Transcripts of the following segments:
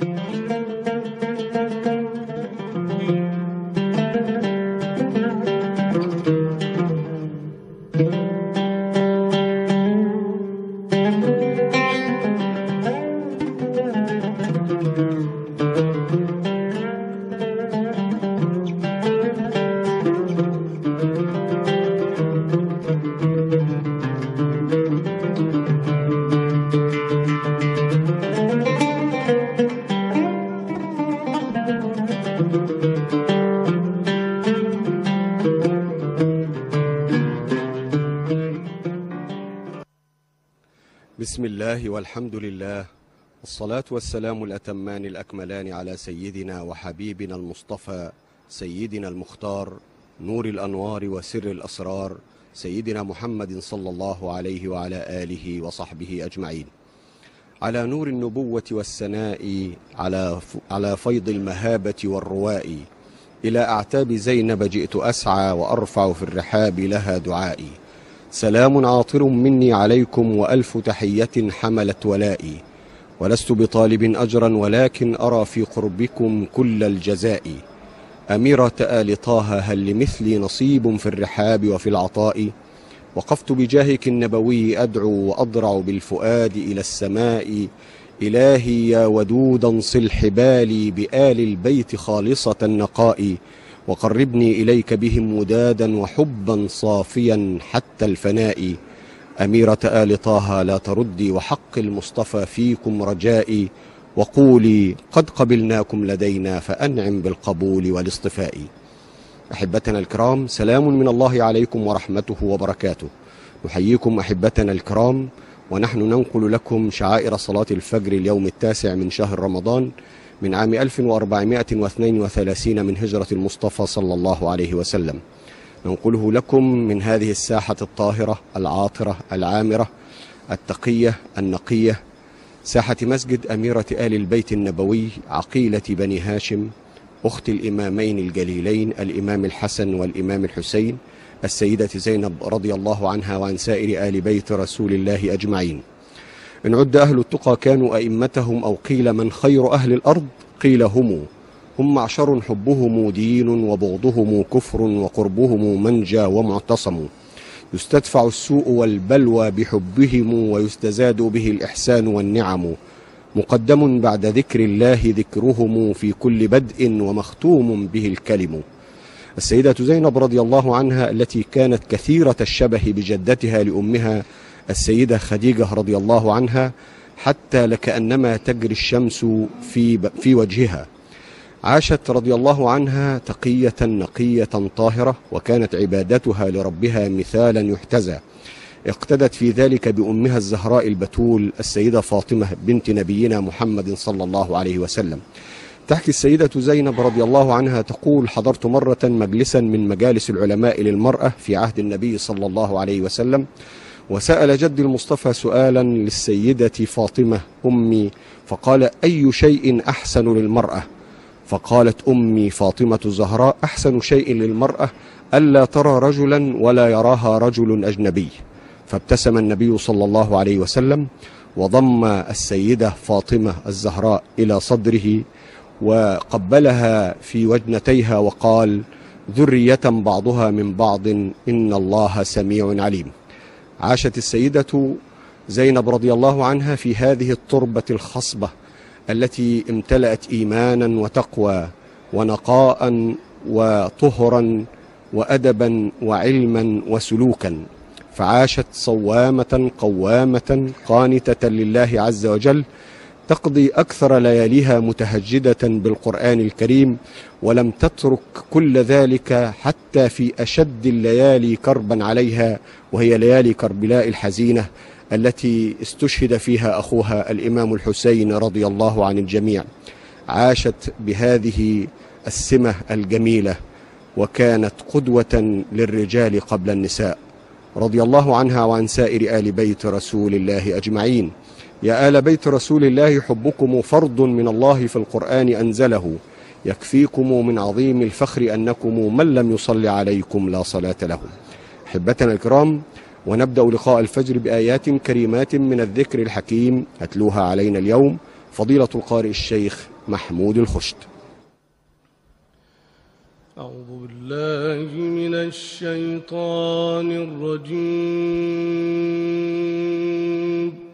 بسم الله والحمد لله، والصلاة والسلام الأتمان الأكملان على سيدنا وحبيبنا المصطفى، سيدنا المختار، نور الأنوار وسر الأسرار، سيدنا محمد صلى الله عليه وعلى آله وصحبه أجمعين. على نور النبوة والسناء، على فيض المهابة والرواء، إلى أعتاب زينب جئت أسعى وأرفع في الرحاب لها دعائي. سلام عاطر مني عليكم وألف تحية حملت ولائي، ولست بطالب أجرا ولكن أرى في قربكم كل الجزاء. أميرة آل طه هل لمثلي نصيب في الرحاب وفي العطاء؟ وقفت بجاهك النبوي أدعو وأضرع بالفؤاد إلى السماء. إلهي يا ودودا صل حبالي بآل البيت خالصة النقاء، وقربني إليك بهم ودادا وحبا صافيا حتى الفناء. أميرة آل طه لا تردي وحق المصطفى فيكم رجائي، وقولي قد قبلناكم لدينا فأنعم بالقبول والاصطفاء. أحبتنا الكرام، سلام من الله عليكم ورحمته وبركاته. نحييكم أحبتنا الكرام، ونحن ننقل لكم شعائر صلاة الفجر اليوم 9 من شهر رمضان من عام 1432 من هجرة المصطفى صلى الله عليه وسلم. ننقله لكم من هذه الساحة الطاهرة العاطرة العامرة التقية النقية، ساحة مسجد أميرة آل البيت النبوي عقيلة بني هاشم، أخت الإمامين الجليلين الإمام الحسن والإمام الحسين، السيدة زينب رضي الله عنها وعن سائر آل بيت رسول الله أجمعين. إن عد أهل التقى كانوا أئمتهم، أو قيل من خير أهل الأرض، قيل هم معشر حبهم دين وبغضهم كفر وقربهم منجى ومعتصم. يستدفع السوء والبلوى بحبهم ويستزاد به الإحسان والنعم. مقدم بعد ذكر الله ذكرهم في كل بدء ومختوم به الكلم. السيدة زينب رضي الله عنها التي كانت كثيرة الشبه بجدتها لأمها السيدة خديجة رضي الله عنها، حتى لكأنما تجري الشمس في وجهها. عاشت رضي الله عنها تقية نقية طاهرة، وكانت عبادتها لربها مثالا يحتذى. اقتدت في ذلك بأمها الزهراء البتول السيدة فاطمة بنت نبينا محمد صلى الله عليه وسلم. تحكي السيدة زينب رضي الله عنها تقول: حضرت مرة مجلسا من مجالس العلماء للمرأة في عهد النبي صلى الله عليه وسلم، وسأل جدي المصطفى سؤالا للسيدة فاطمة أمي، فقال: أي شيء أحسن للمرأة؟ فقالت أمي فاطمة الزهراء: أحسن شيء للمرأة ألا ترى رجلا ولا يراها رجل أجنبي. فابتسم النبي صلى الله عليه وسلم وضم السيدة فاطمة الزهراء إلى صدره وقبلها في وجنتيها وقال: ذرية بعضها من بعض إن الله سميع عليم. عاشت السيدة زينب رضي الله عنها في هذه التربة الخصبة التي امتلأت إيمانا وتقوى ونقاء وطهرا وأدبا وعلما وسلوكا، فعاشت صوامة قوامة قانتة لله عز وجل، تقضي أكثر لياليها متهجدة بالقرآن الكريم، ولم تترك كل ذلك حتى في أشد الليالي كربا عليها، وهي ليالي كربلاء الحزينة التي استشهد فيها أخوها الإمام الحسين رضي الله عن الجميع. عاشت بهذه السمة الجميلة، وكانت قدوة للرجال قبل النساء رضي الله عنها وعن سائر آل بيت رسول الله أجمعين. يا آل بيت رسول الله، حبكم فرض من الله في القرآن أنزله، يكفيكم من عظيم الفخر أنكم من لم يصلي عليكم لا صلاة له. أحبتنا الكرام، ونبدأ لقاء الفجر بآيات كريمات من الذكر الحكيم، أتلوها علينا اليوم فضيلة القارئ الشيخ محمود الخشت. أعوذ بالله من الشيطان الرجيم.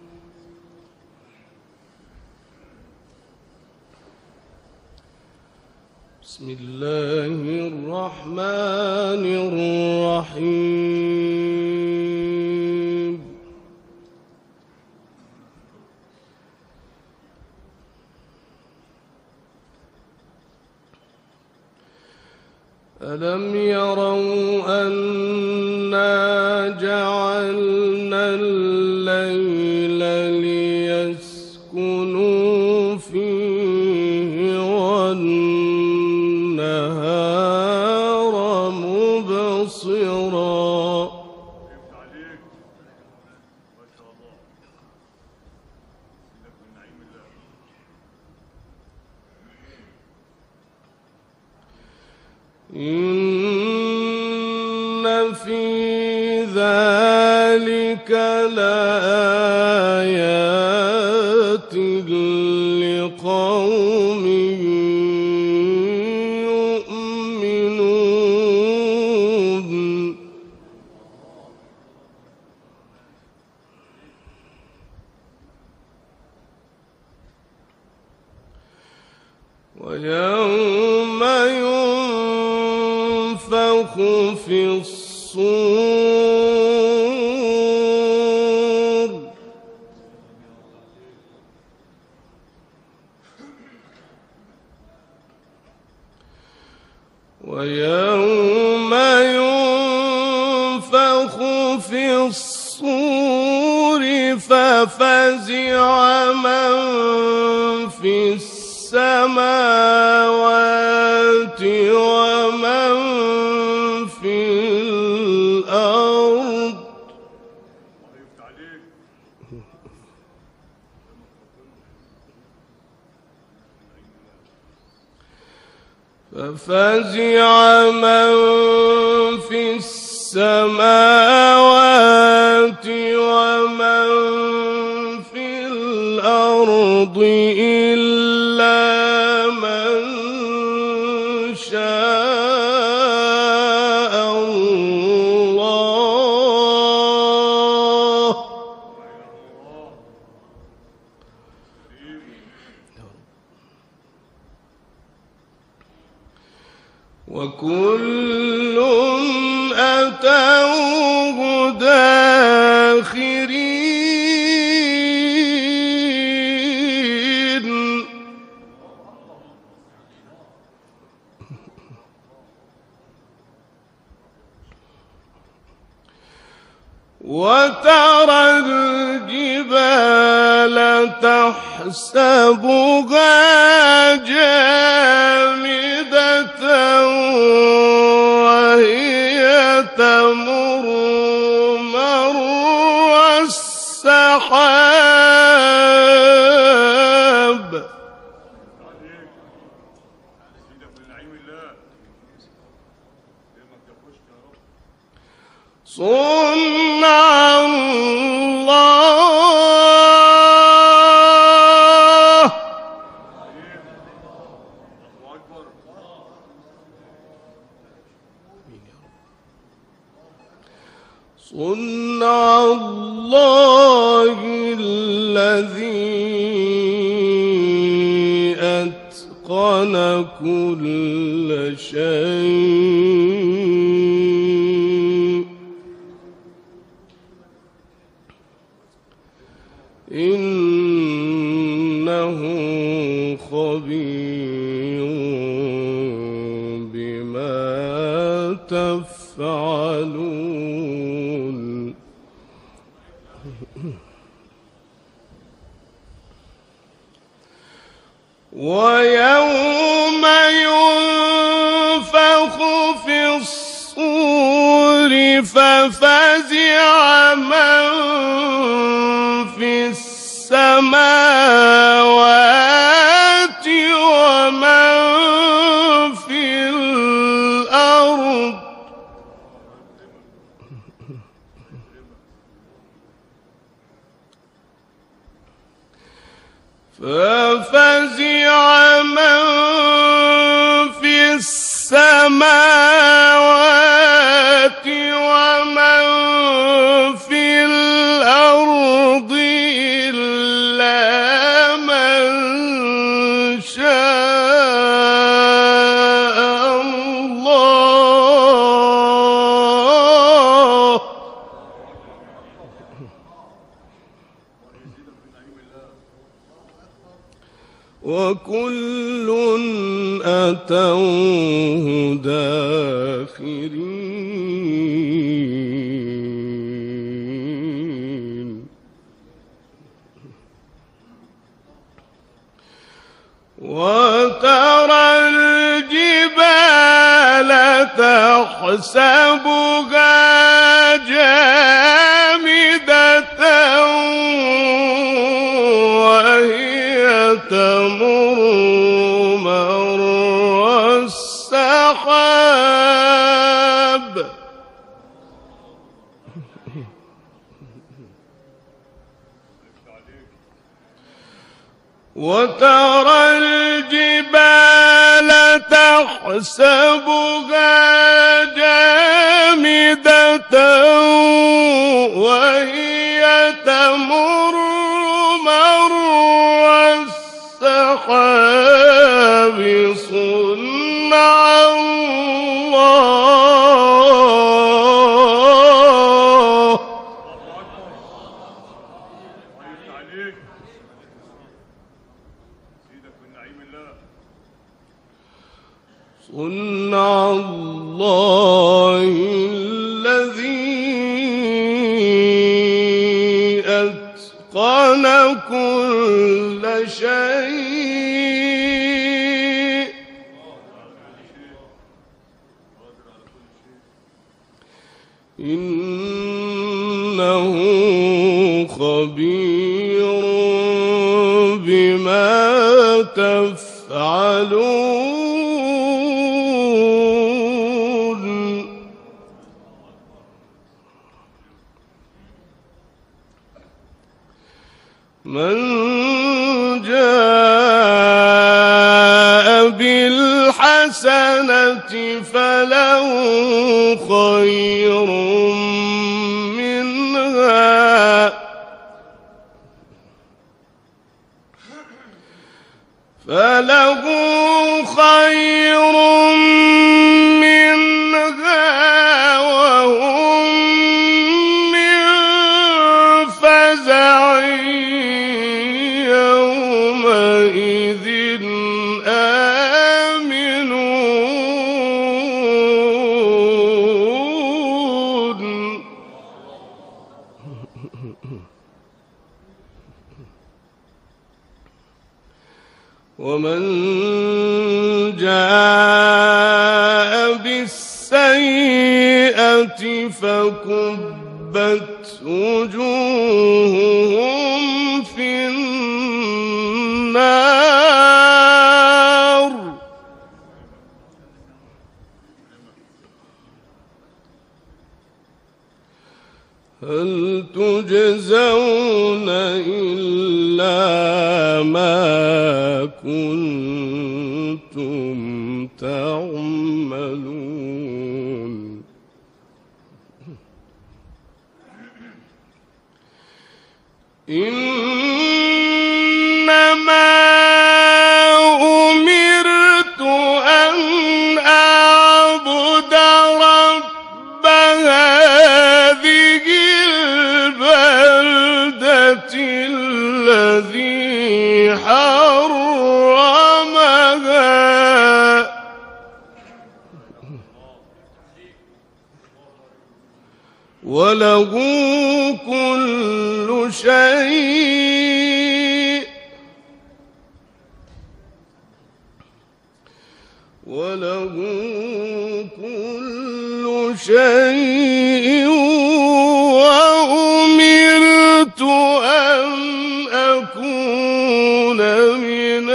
بسم الله الرحمن الرحيم. ألم يروا أنا جعلنا الليل ليسكنوا فيه والنهار مبصرا إن في ذلك لآيات لقوم يؤمنون. ويوم ينفخ في الصور ويوم ينفخ في الصور ففزع من في السماوات ومن في الأرض ففزع من في السماوات ومن في الأرض إلا من شاء الله. وكل أتوه داخرين. وترى الجبال تحسبها جامدة وهي تمر مر السحاب صنع الله. صنع الله الذي أتقن كل شيء إنه خبير بما تفعلون. ويوم ينفخ في الصور ففزع من في السماوات ومن في الأرض ففزع وكل أتوه داخرين وترى الجبال تحسبها جامدة وهي تمر مر السحاب وترى الجبال تحسبها جامدة وهي تمر مر السحاب صنع الله صنع الله الذي أتقن كل شيء إنه خبير بما تفعلون من جاء بالحسنة فله خير منها وهم من فزع يومئذ آمنون ومن جاء بالسيئة فكبت وجوههم في النار هل تجزون إلا ما كنتم تعملون إنما أمرت أن أعبد رب هذه البلدة الذي حرمها وله كل شيء وأمرت أن أكون من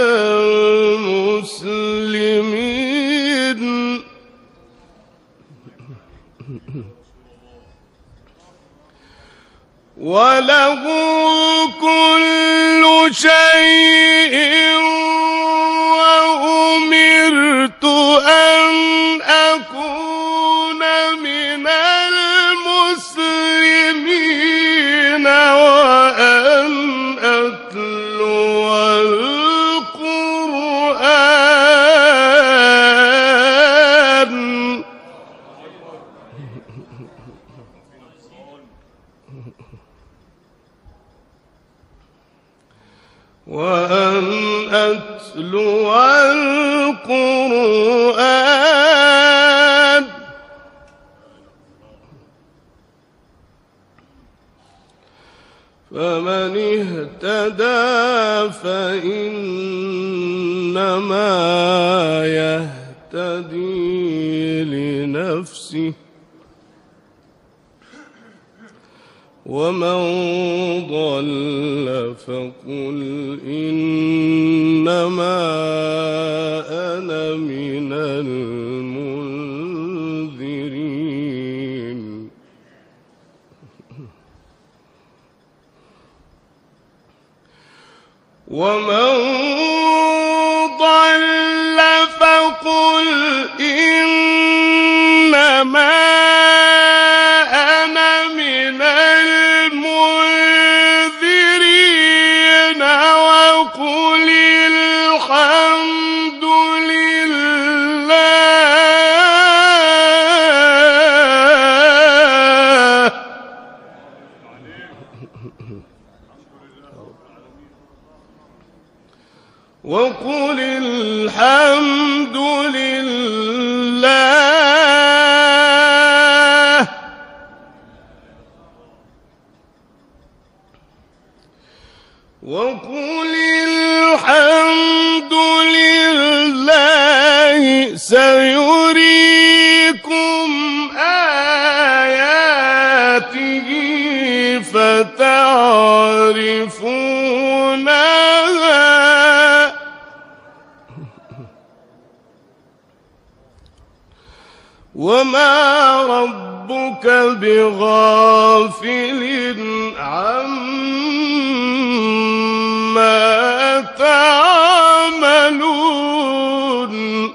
المسلمين وله كل شيء وأمرت أن أكون من المسلمين وأن أتلو القرآن وأن أتلو القرآن فمن اهتدى فإنما يهتدي لنفسه ومن ضل فقل إنما أنا من المنذرين ومن ضل فقل إنما أنا من المنذرين وقل الحمد لله وقل الحمد لله وقل الحمد لله سيريكم آياته فتعرفونها وما ربك بغافل عما تعملون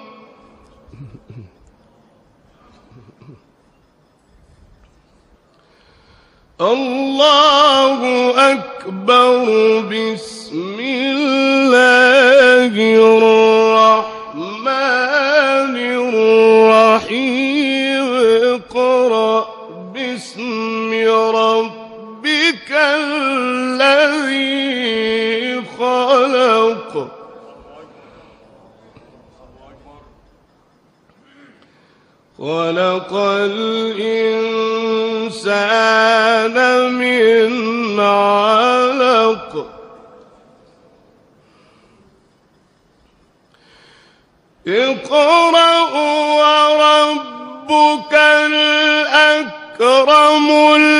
الله أكبر بسم الله الرحمن الرحيم اقرأ باسم ربك الذي خلق خلق الإنسان من علق اقرأ وربك الأكرم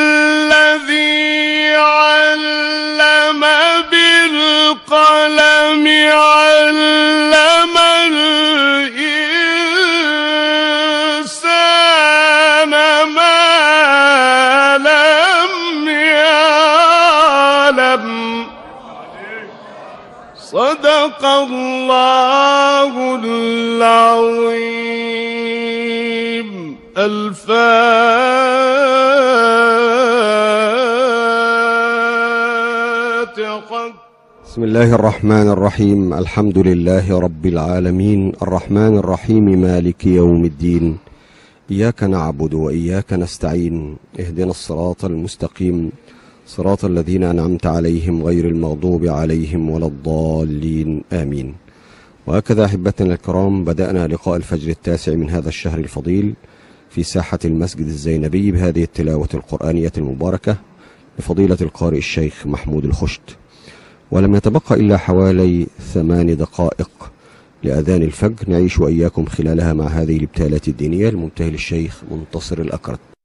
الذي علم بالقلم علم الإنسان ما لم يعلم صدق الله العظيم الفاتحة. بسم الله الرحمن الرحيم. الحمد لله رب العالمين الرحمن الرحيم مالك يوم الدين إياك نعبد وإياك نستعين اهدنا الصراط المستقيم صراط الذين أنعمت عليهم غير المغضوب عليهم ولا الضالين آمين. وهكذا أحبتنا الكرام بدأنا لقاء الفجر التاسع من هذا الشهر الفضيل في ساحة المسجد الزينبي بهذه التلاوة القرآنية المباركة لفضيلة القارئ الشيخ محمود الخشت. ولم يتبقى إلا حوالي 8 دقائق لأذان الفجر نعيش وإياكم خلالها مع هذه الابتالات الدينية المبتهل الشيخ منتصر الأكرت.